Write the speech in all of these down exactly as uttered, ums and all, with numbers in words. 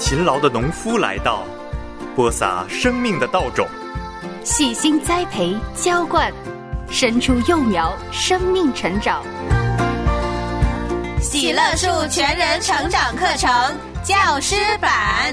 勤劳的农夫来到，播撒生命的稻种， 细心栽培浇灌，生出幼苗，生命成长。 喜乐树全人成长课程教师版。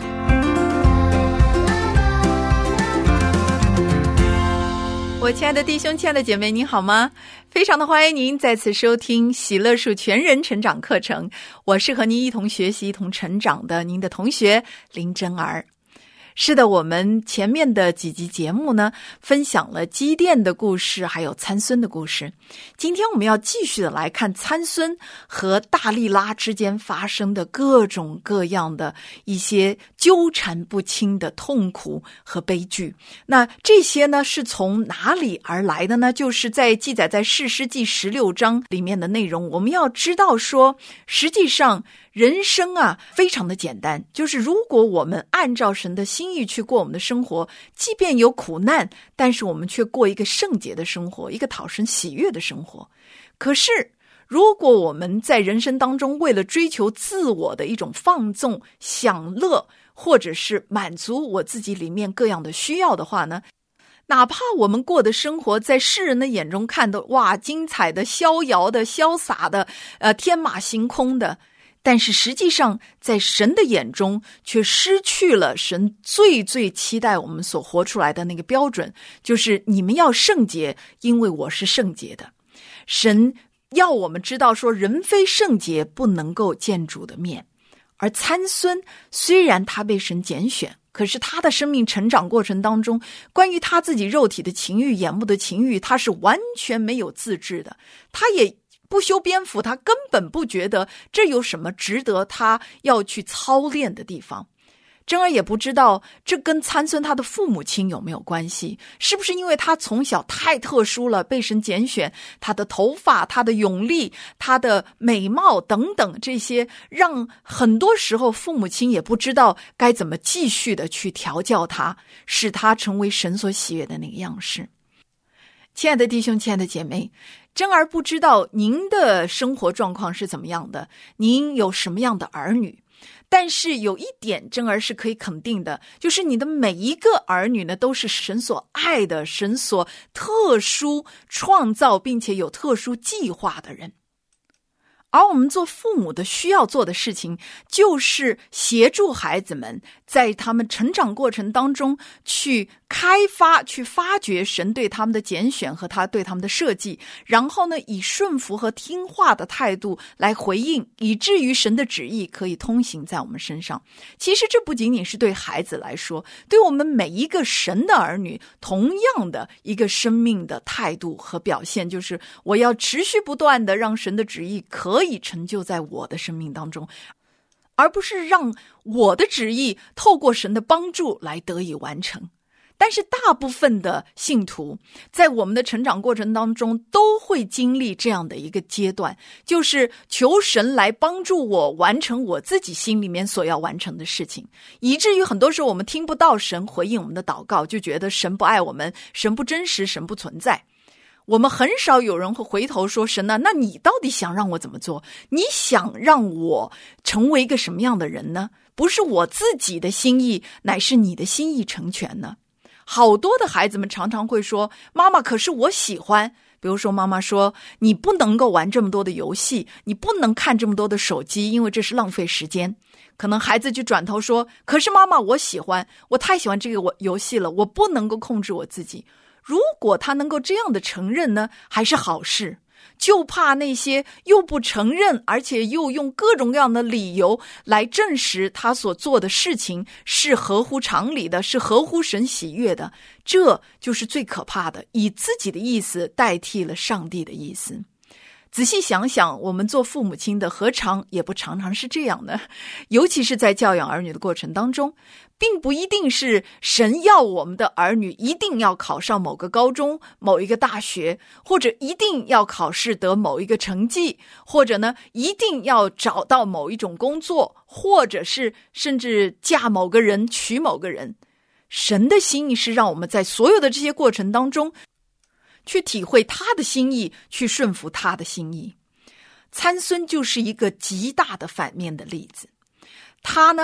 我亲爱的弟兄，亲爱的姐妹，您好吗？非常的欢迎您再次收听喜乐树全人成长课程，我是和您一同学习一同成长的您的同学林真儿。是的，我们前面的几集节目呢，分享了基甸的故事，还有参孙的故事。今天我们要继续的来看参孙和大利拉之间发生的各种各样的一些纠缠不清的痛苦和悲剧。那这些呢，是从哪里而来的呢？就是在记载在士师记十六章里面的内容。我们要知道说，实际上人生啊，非常的简单，就是如果我们按照神的心意去过我们的生活，即便有苦难，但是我们却过一个圣洁的生活，一个讨神喜悦的生活。可是如果我们在人生当中为了追求自我的一种放纵、享乐，或者是满足我自己里面各样的需要的话呢，哪怕我们过的生活在世人的眼中看的哇，精彩的、逍遥的、潇洒的，呃，天马行空的，但是实际上在神的眼中却失去了神最最期待我们所活出来的那个标准，就是你们要圣洁，因为我是圣洁的。神要我们知道说，人非圣洁不能够见主的面。而参孙虽然他被神拣选，可是他的生命成长过程当中，关于他自己肉体的情欲、眼目的情欲，他是完全没有自制的，他也不修边幅，他根本不觉得这有什么值得他要去操练的地方。真儿也不知道这跟参孙他的父母亲有没有关系，是不是因为他从小太特殊了，被神拣选，他的头发、他的勇力、他的美貌等等，这些让很多时候父母亲也不知道该怎么继续的去调教他，使他成为神所喜悦的那个样式。亲爱的弟兄，亲爱的姐妹，真儿不知道您的生活状况是怎么样的，您有什么样的儿女，但是有一点真儿是可以肯定的，就是你的每一个儿女呢，都是神所爱的，神所特殊创造并且有特殊计划的人。而我们做父母的需要做的事情，就是协助孩子们在他们成长过程当中去开发、去发掘神对他们的拣选和他对他们的设计，然后呢，以顺服和听话的态度来回应，以至于神的旨意可以通行在我们身上。其实这不仅仅是对孩子来说，对我们每一个神的儿女同样的一个生命的态度和表现，就是我要持续不断的让神的旨意可以成就在我的生命当中，而不是让我的旨意透过神的帮助来得以完成。但是大部分的信徒在我们的成长过程当中都会经历这样的一个阶段，就是求神来帮助我完成我自己心里面所要完成的事情，以至于很多时候我们听不到神回应我们的祷告，就觉得神不爱我们，神不真实，神不存在。我们很少有人会回头说，神啊，那你到底想让我怎么做？你想让我成为一个什么样的人呢？不是我自己的心意，乃是你的心意成全呢。好多的孩子们常常会说，妈妈，可是我喜欢，比如说妈妈说，你不能够玩这么多的游戏，你不能看这么多的手机，因为这是浪费时间。可能孩子就转头说，可是妈妈，我喜欢，我太喜欢这个游戏了，我不能够控制我自己。如果他能够这样的承认呢，还是好事。就怕那些又不承认，而且又用各种各样的理由来证实他所做的事情是合乎常理的，是合乎神喜悦的，这就是最可怕的，以自己的意思代替了上帝的意思。仔细想想，我们做父母亲的何尝也不常常是这样呢？尤其是在教养儿女的过程当中，并不一定是神要我们的儿女一定要考上某个高中、某一个大学，或者一定要考试得某一个成绩，或者呢一定要找到某一种工作，或者是甚至嫁某个人、娶某个人。神的心意是让我们在所有的这些过程当中去体会他的心意，去顺服他的心意。参孙就是一个极大的反面的例子。他呢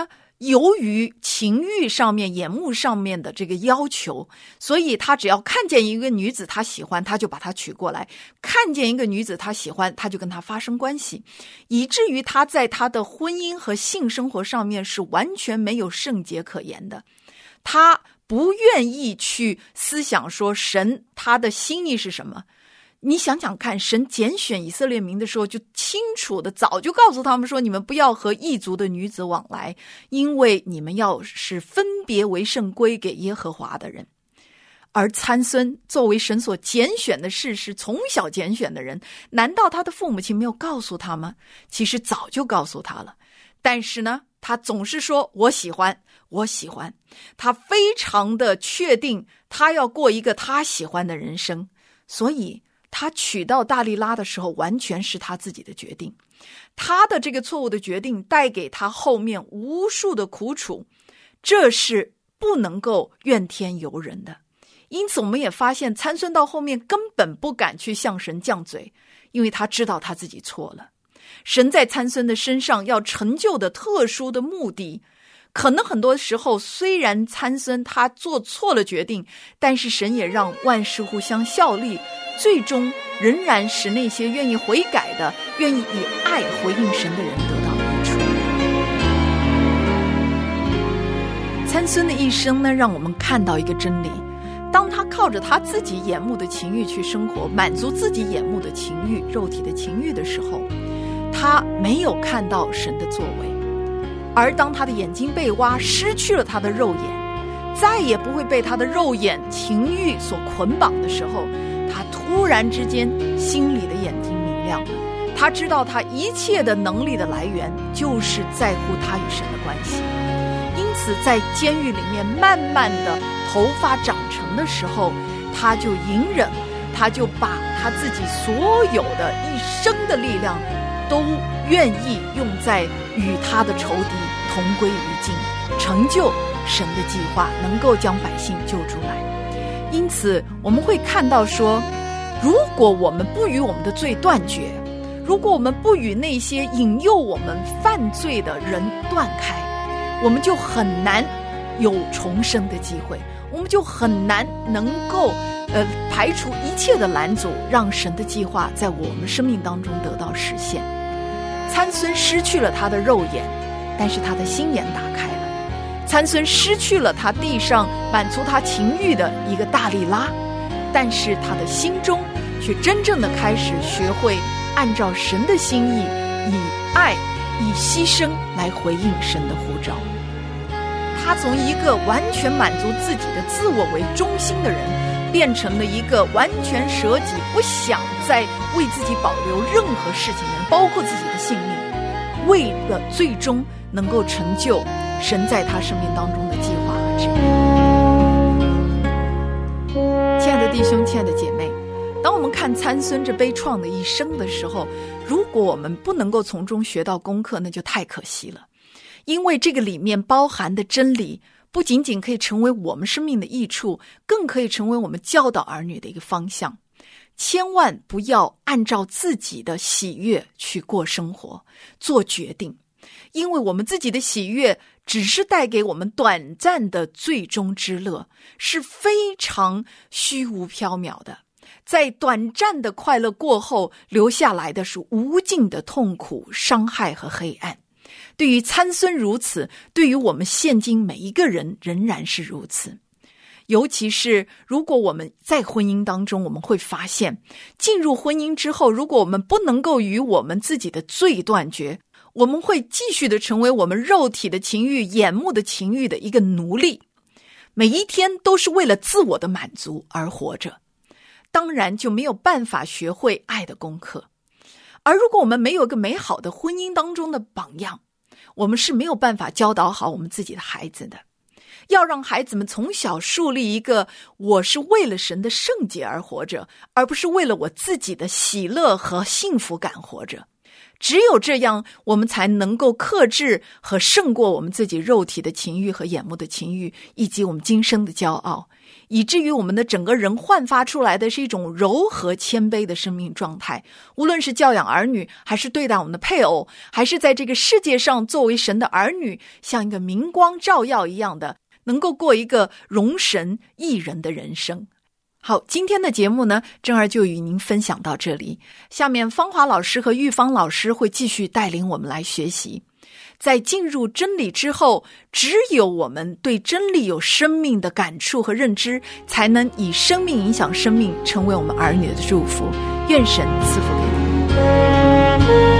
由于情欲上面、眼目上面的这个要求，所以他只要看见一个女子他喜欢，他就把她娶过来，看见一个女子他喜欢，他就跟她发生关系，以至于他在他的婚姻和性生活上面是完全没有圣洁可言的。他不愿意去思想说神他的心意是什么。你想想看，神拣选以色列民的时候就清楚的早就告诉他们说，你们不要和异族的女子往来，因为你们要是分别为圣，归给耶和华的人。而参孙作为神所拣选的士师，从小拣选的人，难道他的父母亲没有告诉他吗？其实早就告诉他了，但是呢他总是说我喜欢我喜欢，他非常的确定他要过一个他喜欢的人生，所以他娶到大利拉的时候完全是他自己的决定。他的这个错误的决定带给他后面无数的苦楚，这是不能够怨天尤人的。因此我们也发现参孙到后面根本不敢去向神犟嘴，因为他知道他自己错了。神在参孙的身上要成就的特殊的目的，可能很多时候虽然参孙他做错了决定，但是神也让万事互相效力，最终仍然使那些愿意悔改的、愿意以爱回应神的人得到益处。参孙的一生呢，让我们看到一个真理，当他靠着他自己眼目的情欲去生活，满足自己眼目的情欲、肉体的情欲的时候，他没有看到神的作为。而当他的眼睛被挖，失去了他的肉眼，再也不会被他的肉眼情欲所捆绑的时候，他突然之间心里的眼睛明亮了。他知道他一切的能力的来源就是在乎他与神的关系。因此在监狱里面慢慢的头发长成的时候，他就隐忍，他就把他自己所有的一生的力量都愿意用在与他的仇敌同归于尽，成就神的计划，能够将百姓救出来。因此我们会看到说，如果我们不与我们的罪断绝，如果我们不与那些引诱我们犯罪的人断开，我们就很难有重生的机会，我们就很难能够呃排除一切的拦阻，让神的计划在我们生命当中得到实现。参孙失去了他的肉眼，但是他的心眼打开了。参孙失去了他地上满足他情欲的一个大利拉，但是他的心中却真正的开始学会按照神的心意，以爱以牺牲来回应神的呼召。他从一个完全满足自己的自我为中心的人，变成了一个完全舍己，不想再为自己保留任何事情的人，包括自己的性命，为了最终能够成就神在他生命当中的计划和旨意。亲爱的弟兄，亲爱的姐妹，当我们看参孙这悲怆的一生的时候，如果我们不能够从中学到功课，那就太可惜了。因为这个里面包含的真理，不仅仅可以成为我们生命的益处，更可以成为我们教导儿女的一个方向。千万不要按照自己的喜悦去过生活，做决定，因为我们自己的喜悦只是带给我们短暂的最终之乐，是非常虚无缥缈的。在短暂的快乐过后，留下来的是无尽的痛苦、伤害和黑暗。对于参孙如此，对于我们现今每一个人仍然是如此。尤其是如果我们在婚姻当中，我们会发现，进入婚姻之后，如果我们不能够与我们自己的罪断绝，我们会继续的成为我们肉体的情欲、眼目的情欲的一个奴隶，每一天都是为了自我的满足而活着，当然就没有办法学会爱的功课。而如果我们没有一个美好的婚姻当中的榜样，我们是没有办法教导好我们自己的孩子的。要让孩子们从小树立一个我是为了神的圣洁而活着，而不是为了我自己的喜乐和幸福感活着。只有这样，我们才能够克制和胜过我们自己肉体的情欲和眼目的情欲，以及我们今生的骄傲， 以至于我们的整个人焕发出来的是一种柔和谦卑的生命状态。无论是教养儿女，还是对待我们的配偶，还是在这个世界上作为神的儿女，像一个明光照耀一样的，能够过一个荣神益人的人生。好，今天的节目呢，珍儿就与您分享到这里。下面芳华老师和玉芳老师会继续带领我们来学习。在进入真理之后，只有我们对真理有生命的感触和认知，才能以生命影响生命，成为我们儿女的祝福。愿神赐福给你。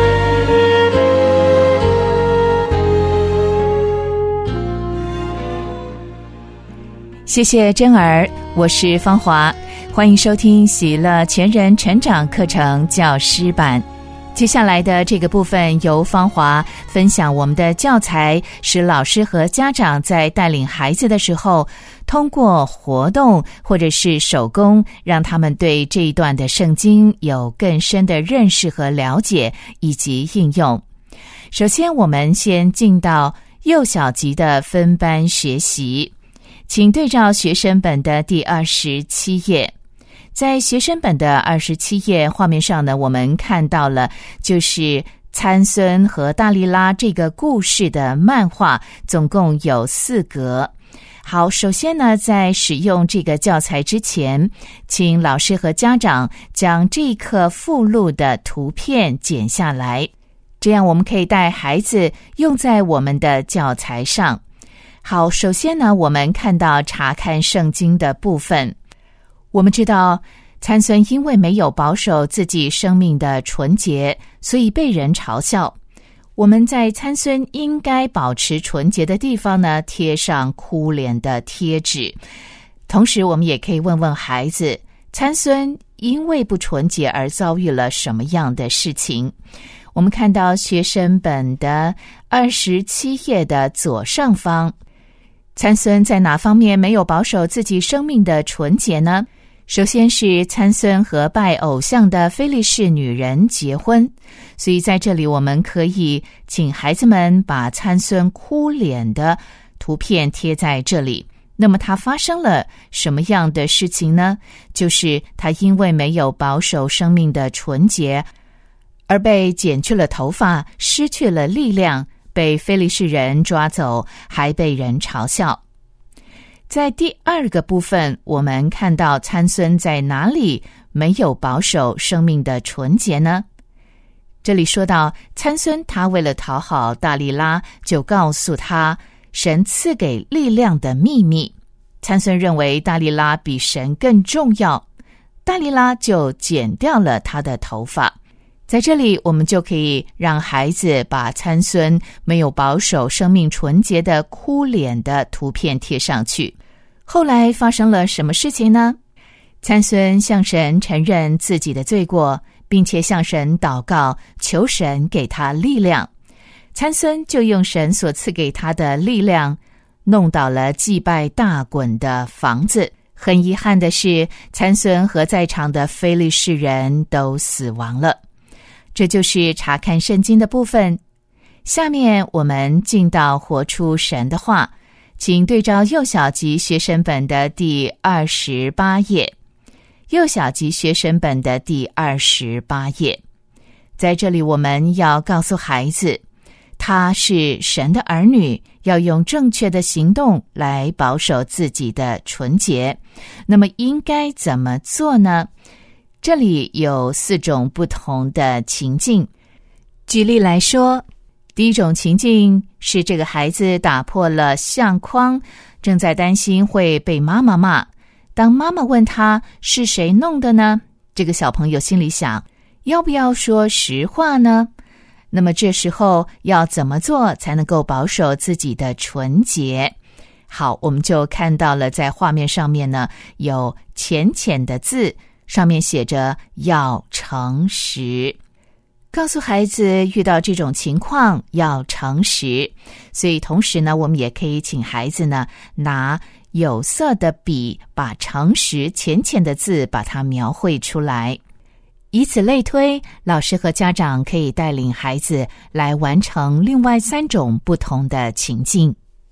谢谢珍儿，我是芳华，欢迎收听喜乐全人成长课程教师版。接下来的这个部分由芳华分享我们的教材，使老师和家长在带领孩子的时候，通过活动或者是手工，让他们对这一段的圣经有更深的认识和了解以及应用。首先我们先进到幼小级的分班学习，请对照学生本的第二十七页。在学生本的二十七页画面上呢，我们看到了就是参孙和大利拉这个故事的漫画，总共有四格。好，首先呢，在使用这个教材之前，请老师和家长将这一课附录的图片剪下来，这样我们可以带孩子用在我们的教材上。好，首先呢，我们看到查看圣经的部分。我们知道参孙因为没有保守自己生命的纯洁，所以被人嘲笑。我们在参孙应该保持纯洁的地方呢，贴上哭脸的贴纸。同时我们也可以问问孩子，参孙因为不纯洁而遭遇了什么样的事情。我们看到学生本的二十七页的左上方，参孙在哪方面没有保守自己生命的纯洁呢？首先是参孙和拜偶像的非利士女人结婚，所以在这里我们可以请孩子们把参孙哭脸的图片贴在这里。那么他发生了什么样的事情呢？就是他因为没有保守生命的纯洁，而被剪去了头发，失去了力量，被非利士人抓走，还被人嘲笑。在第二个部分，我们看到参孙在哪里没有保守生命的纯洁呢？这里说到参孙，他为了讨好大利拉，就告诉他神赐给力量的秘密。参孙认为大利拉比神更重要，大利拉就剪掉了他的头发。在这里我们就可以让孩子把参孙没有保守生命纯洁的哭脸的图片贴上去。后来发生了什么事情呢？参孙向神承认自己的罪过，并且向神祷告，求神给他力量。参孙就用神所赐给他的力量，弄倒了祭拜大衮的房子。很遗憾的是，参孙和在场的非利士人都死亡了。这就是查看圣经的部分。下面我们进到活出神的话，请对照幼小级学生本的第二十八页。幼小级学生本的第二十八页，在这里我们要告诉孩子，他是神的儿女，要用正确的行动来保守自己的纯洁。那么应该怎么做呢？这里有四种不同的情境。举例来说，第一种情境是这个孩子打破了相框，正在担心会被妈妈骂。当妈妈问他是谁弄的呢？这个小朋友心里想，要不要说实话呢？那么这时候要怎么做才能够保守自己的纯洁？好，我们就看到了在画面上面呢，有浅浅的字，上面写着要诚实。告诉孩子遇到这种情况要诚实，所以同时呢，我们也可以请孩子呢拿有色的笔，把诚实浅浅的字把它描绘出来。以此类推，老师和家长可以带领孩子来完成另外三种不同的情境。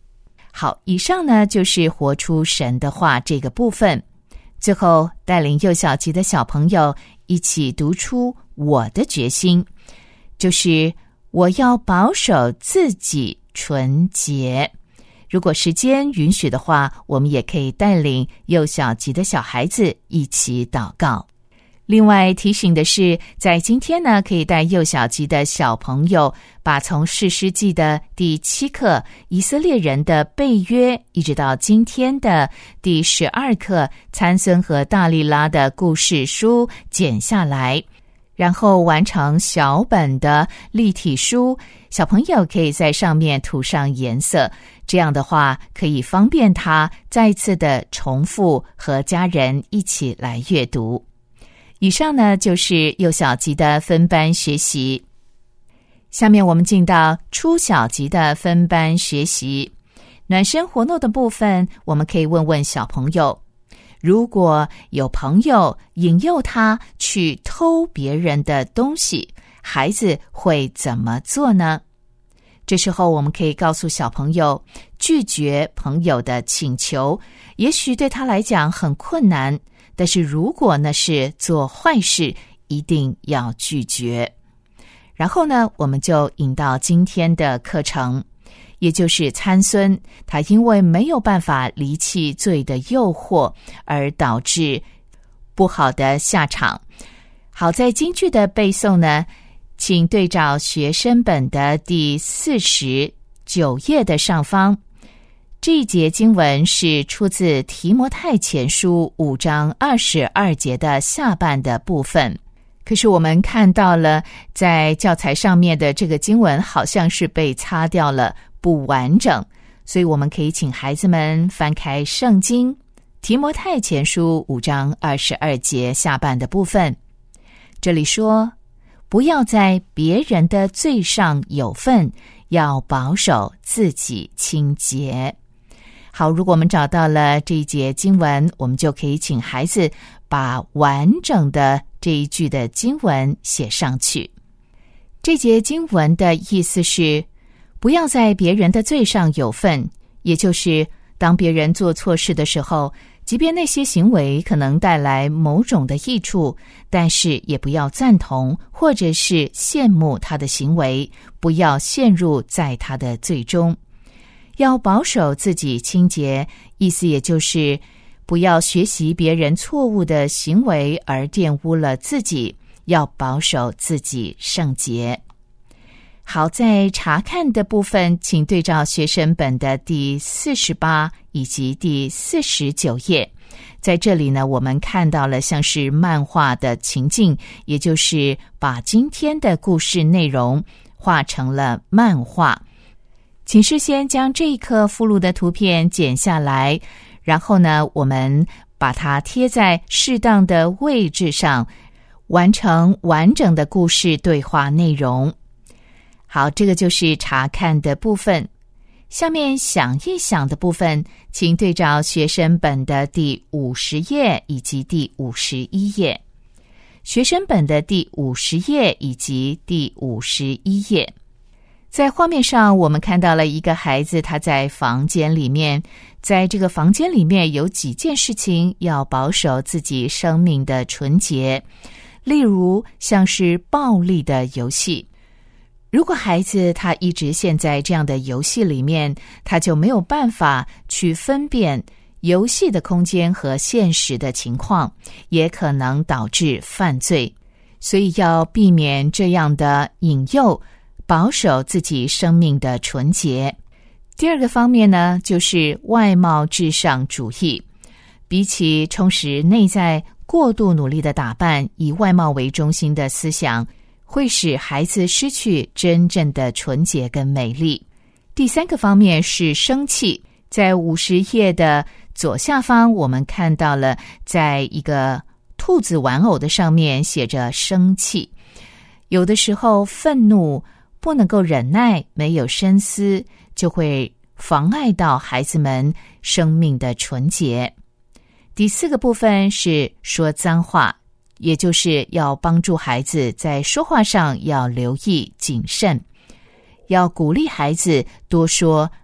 好，以上呢就是活出神的话这个部分。最后带领幼小级的小朋友一起读出我的决心，就是我要保守自己纯洁。如果时间允许的话，我们也可以带领幼小级的小孩子一起祷告。另外提醒的是，在今天呢，可以带幼小级的小朋友把从士师记的第七课以色列人的背约，一直到今天的第十二课参孙和大利拉的故事书剪下来，然后完成小本的立体书，小朋友可以在上面涂上颜色，这样的话可以方便他再次的重复和家人一起来阅读。以上呢就是幼小级的分班学习，下面我们进到初小级的分班学习。暖身活动的部分，我们可以问问小朋友，如果有朋友引诱他去偷别人的东西，孩子会怎么做呢？这时候我们可以告诉小朋友，拒绝朋友的请求，也许对他来讲很困难，但是如果那是做坏事，一定要拒绝。然后呢，我们就引到今天的课程，也就是参孙，他因为没有办法离弃罪的诱惑，而导致不好的下场。好在京剧的背诵呢，请对照学生本的第四十九页的上方。这一节经文是出自提摩太前书五章二十二节的下半的部分。可是我们看到了，在教材上面的这个经文好像是被擦掉了，不完整，所以我们可以请孩子们翻开圣经提摩太前书五章二十二节下半的部分。这里说，不要在别人的罪上有份，要保守自己清洁。好，如果我们找到了这一节经文，我们就可以请孩子把完整的这一句的经文写上去。这节经文的意思是，不要在别人的罪上有份，也就是当别人做错事的时候，即便那些行为可能带来某种的益处，但是也不要赞同或者是羡慕他的行为，不要陷入在他的罪中。要保守自己清洁，意思也就是不要学习别人错误的行为而玷污了自己，要保守自己圣洁。好，在查看的部分，请对照学生本的第四十八以及第四十九页。在这里呢，我们看到了像是漫画的情境，也就是把今天的故事内容画成了漫画。请事先将这一课附录的图片剪下来，然后呢，我们把它贴在适当的位置上，完成完整的故事对话内容。好，这个就是查看的部分。下面想一想的部分，请对照学生本的第五十页以及第五十一页。学生本的第五十页以及第五十一页。在画面上，我们看到了一个孩子，他在房间里面，在这个房间里面有几件事情要保守自己生命的纯洁，例如像是暴力的游戏。如果孩子他一直陷在这样的游戏里面，他就没有办法去分辨游戏的空间和现实的情况，也可能导致犯罪。所以要避免这样的引诱，保守自己生命的纯洁。第二个方面呢，就是外貌至上主义。比起充实内在，过度努力的打扮，以外貌为中心的思想，会使孩子失去真正的纯洁跟美丽。第三个方面是生气。在五十页的左下方，我们看到了在一个兔子玩偶的上面写着生气。有的时候愤怒不能够忍耐，没有深思，就会妨碍到孩子们生命的纯洁。第四个部分是说脏话，也就是要帮助孩子在说话上要留意谨慎，要鼓励孩子多说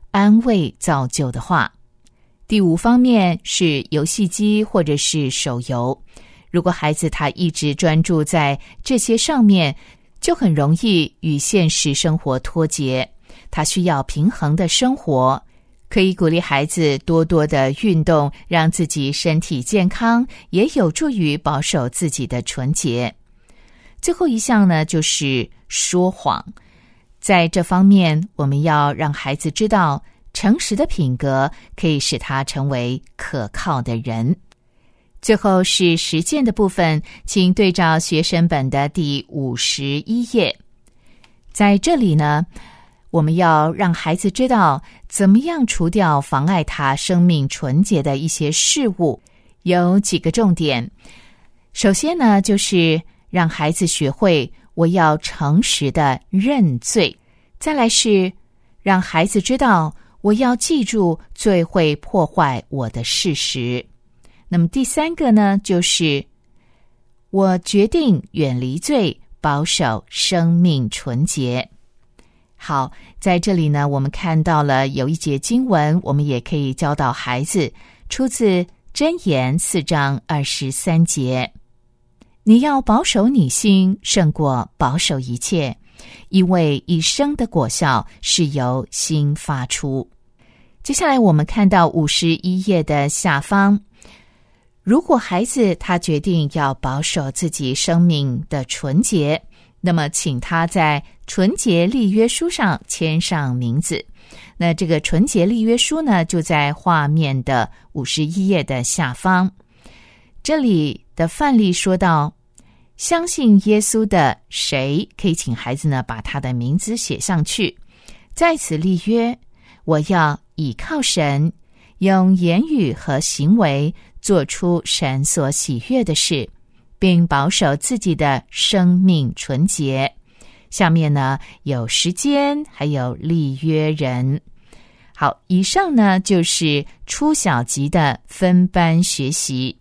安慰造就的话。第五方面是游戏机或者是手游，如果孩子他一直专注在这些上面，就很容易与现实生活脱节，他需要平衡的生活。可以鼓励孩子多多的运动，让自己身体健康，也有助于保守自己的纯洁。最后一项呢，就是说谎。在这方面，我们要让孩子知道，诚实的品格可以使他成为可靠的人。最后是实践的部分，请对照学生本的第五十一页。在这里呢，我们要让孩子知道怎么样除掉妨碍他生命纯洁的一些事物，有几个重点。首先呢，就是让孩子学会我要诚实的认罪。再来是让孩子知道我要记住最会破坏我的事实。那么第三个呢，就是我决定远离罪，保守生命纯洁。好，在这里呢，我们看到了有一节经文，我们也可以教导孩子，出自箴言四章二十三节。你要保守你心，胜过保守一切，因为一生的果效是由心发出。接下来我们看到五十一页的下方，如果孩子他决定要保守自己生命的纯洁，那么请他在纯洁立约书上签上名字。那这个纯洁立约书呢，就在画面的五十一页的下方。这里的范例说到，相信耶稣的谁，可以请孩子呢把他的名字写上去。在此立约，我要倚靠神，用言语和行为做出神所喜悦的事，并保守自己的生命纯洁。下面呢有时间，还有立约人。好，以上呢就是初小级的分班学习。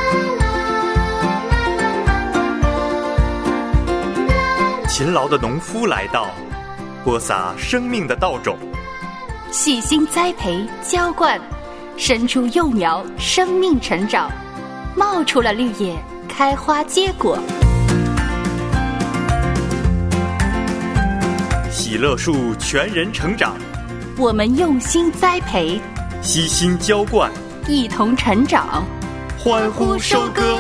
勤劳的农夫来到，播撒生命的稻种， 细心栽培浇灌，生出幼苗，生命成长，冒出了绿叶，开花结果。 喜乐树全人成长， 我们用心栽培， 悉心浇灌， 一同成长， 欢呼收割。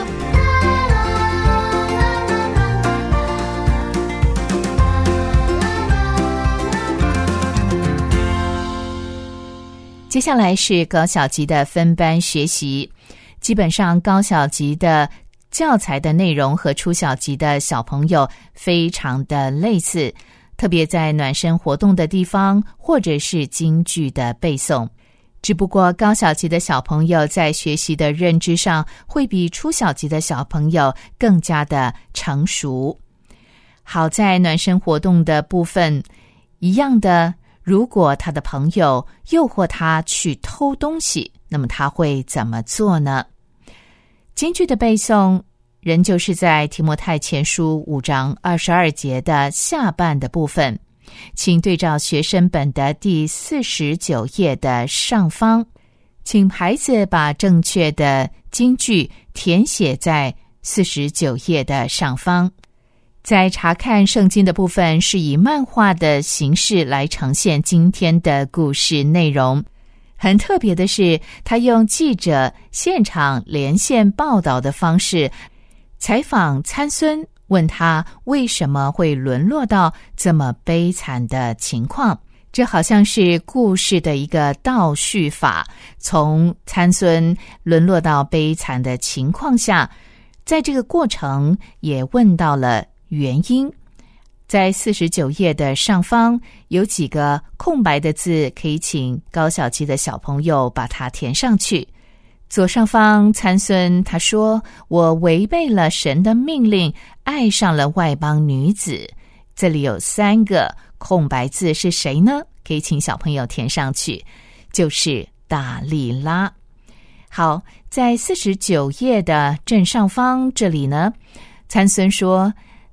接下来是高小级的分班学习，基本上高小级的教材的内容和初小级的小朋友非常的类似，特别在暖身活动的地方或者是京剧的背诵。只不过高小级的小朋友在学习的认知上会比初小级的小朋友更加的成熟。好，在暖身活动的部分一样的，如果他的朋友诱惑他去偷东西，那么他会怎么做呢？京剧的背诵仍旧是在提摩太前书五章二十二节的下半的部分，请对照学生本的第四十九页的上方，请孩子把正确的京剧填写在四十九页的上方。在查看圣经的部分，是以漫画的形式来呈现今天的故事内容。很特别的是，他用记者现场连线报道的方式采访参孙，问他为什么会沦落到这么悲惨的情况。这好像是故事的一个倒叙法，从参孙沦落到悲惨的情况下，在这个过程也问到了原因。在四十九页的上方有几个空白的字，可以请高小级的小朋友把它填上去。左上方参孙他说，我违背了神的命令，爱上了外邦女子。这里有三个空白字，是谁呢？可以请小朋友填上去，就是大利拉。好，在四十九页的正上方这里呢，参孙说，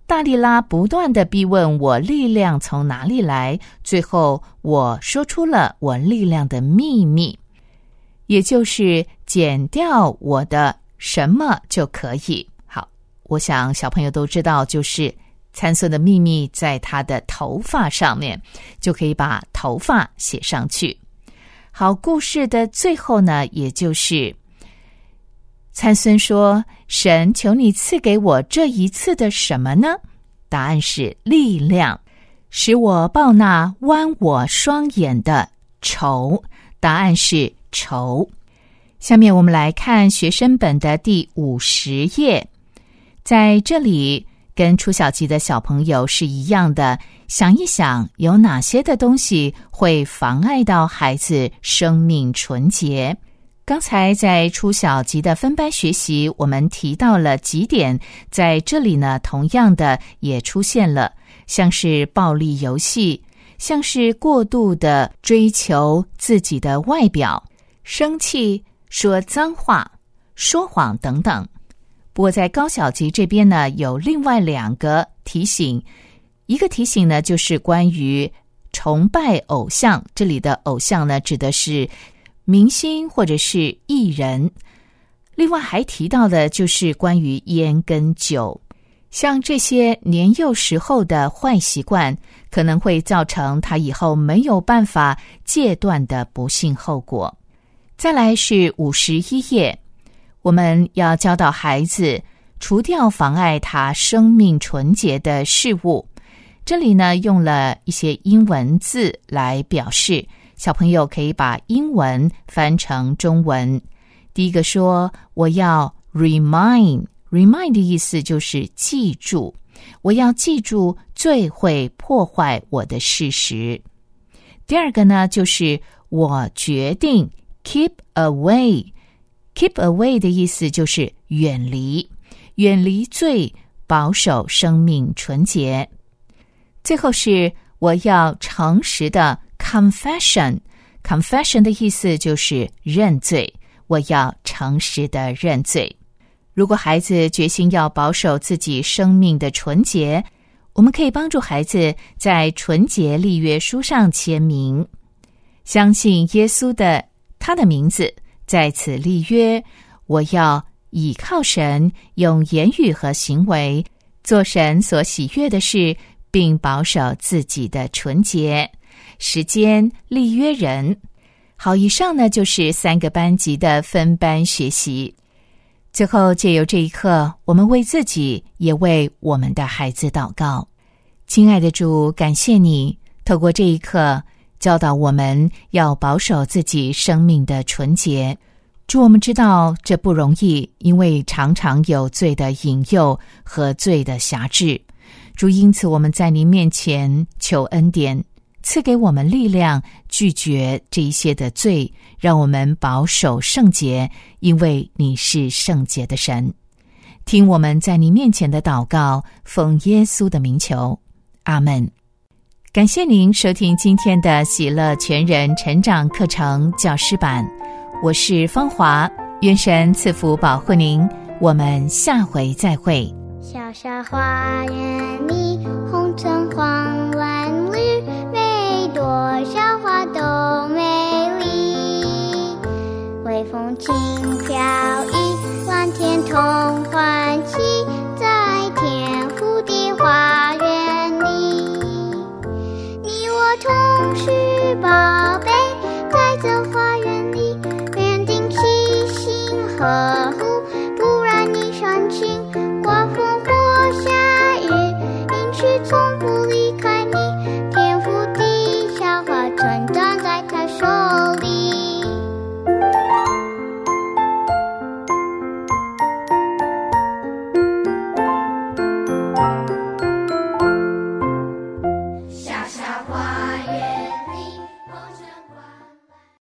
大利拉不断地逼问我力量从哪里来，最后我说出了我力量的秘密，也就是减掉我的什么就可以。好，我想小朋友都知道，就是参孙的秘密在他的头发上面，就可以把头发写上去。好，故事的最后呢，也就是参孙说，神求你赐给我这一次的什么呢？答案是力量，使我报那剜我双眼的仇。答案是仇。下面我们来看学生本的第五十页，在这里跟初小级的小朋友是一样的，想一想有哪些的东西会妨碍到孩子生命纯洁。刚才在初小级的分班学习，我们提到了几点，在这里呢，同样的也出现了，像是暴力游戏，像是过度的追求自己的外表，生气、说脏话、说谎等等。不过在高小级这边呢，有另外两个提醒，一个提醒呢，就是关于崇拜偶像，这里的偶像呢，指的是明星或者是艺人。另外还提到的就是关于烟跟酒，像这些年幼时候的坏习惯，可能会造成他以后没有办法戒断的不幸后果。再来是五十一页，我们要教导孩子除掉妨碍他生命纯洁的事物。这里呢，用了一些英文字来表示，小朋友可以把英文翻成中文。第一个说，我要 remind remind 的意思就是记住，我要记住最会破坏我的事实。第二个呢，就是我决定 keep away keep away 的意思就是远离，远离罪，保守生命纯洁。最后是我要诚实的 confession confession 的意思就是认罪，我要诚实的认罪。如果孩子决心要保守自己生命的纯洁，我们可以帮助孩子在纯洁立约书上签名，相信耶稣的他的名字，在此立约，我要倚靠神，用言语和行为做神所喜悦的事，并保守自己的纯洁。时间立约人。好，以上呢就是三个班级的分班学习。最后借由这一课，我们为自己也为我们的孩子祷告。亲爱的主，感谢你透过这一课教导我们要保守自己生命的纯洁。主，我们知道这不容易，因为常常有罪的引诱和罪的辖制。主，因此我们在您面前求恩典，赐给我们力量，拒绝这一些的罪，让我们保守圣洁，因为你是圣洁的神。听我们在你面前的祷告，奉耶稣的名求，阿们。感谢您收听今天的喜乐全人成长课程教师版，我是芳华，愿神赐福保护您，我们下回再会。 小小花园里，红橙黄蓝绿，每朵小花都美丽。微风轻飘逸，蓝天同欢喜，在天蝴蝶花园里，你我同是宝贝，在这花园里面定齐心呵护，不然你伤心，刮风或下雨，应许从不离开。